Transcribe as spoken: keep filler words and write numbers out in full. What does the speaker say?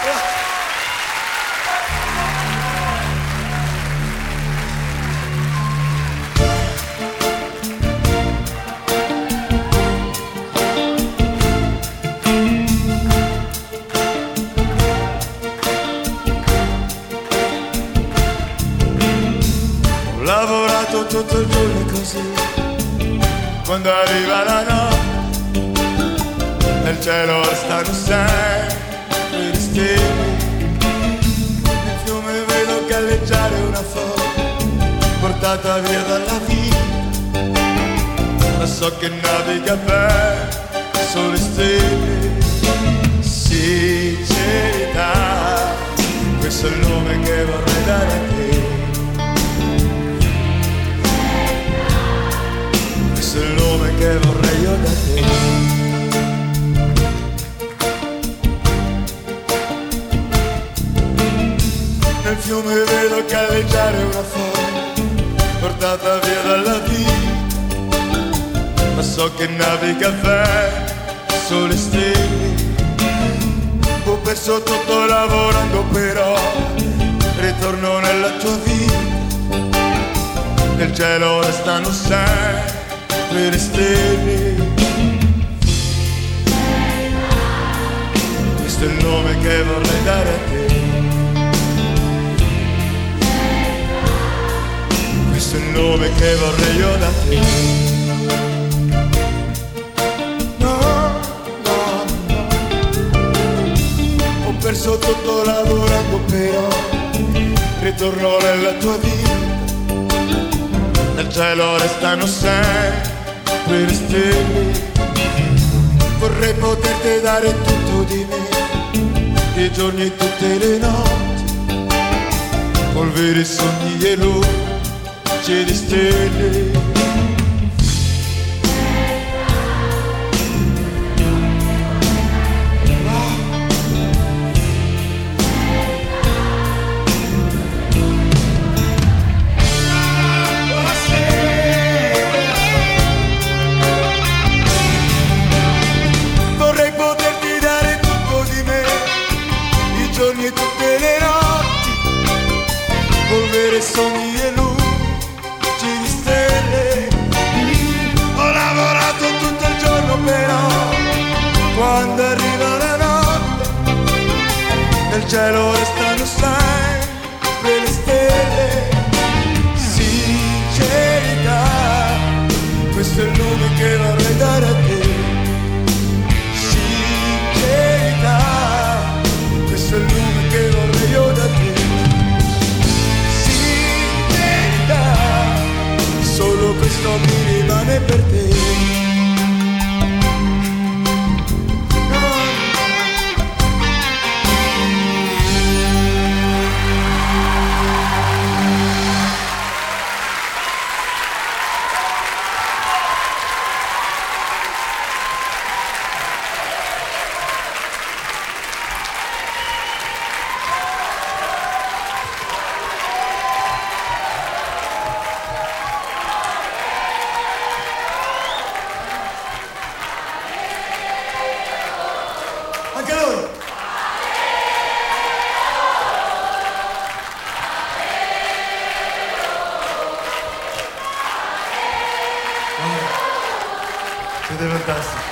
Ho lavorato tutto il giorno così, quando arriva la notte, nel cielo restano sempre le stelle. Nel fiume vedo galleggiare una foto, portata via dalla vita, ma so che naviga verso le stelle. Sincerità, questo è il nome che vorrei dare a te. Questo è il nome che vorrei io da te. Nel fiume vedo galleggiare una foto, portata via dalla vita, ma so che naviga verso le stelle. Ho perso tutto lavorando però ritorno nella tua vita, nel cielo restano sempre le stelle. Questo è il nome che vorrei dare a te. Questo è il nome che vorrei io da te. No, no, no. Ho perso tutto lavorando però ritorno nella tua vita, nel cielo restano sempre le stelle. Vorrei poterti dare tutto di me, i giorni e tutte le notti, polvere, sogni e luce di stelle. E tutte le notti, polvere, sogni e luci di stelle. Ho lavorato tutto il giorno però quando arriva la notte, nel cielo restano sempre le stelle. Sincerità, questo è il nome che vorrei dare a te. Sincerità, questo è il nome che vorrei io da te. Sincerità, solo questo mi rimane per te. Anche lui. Siete fantastici.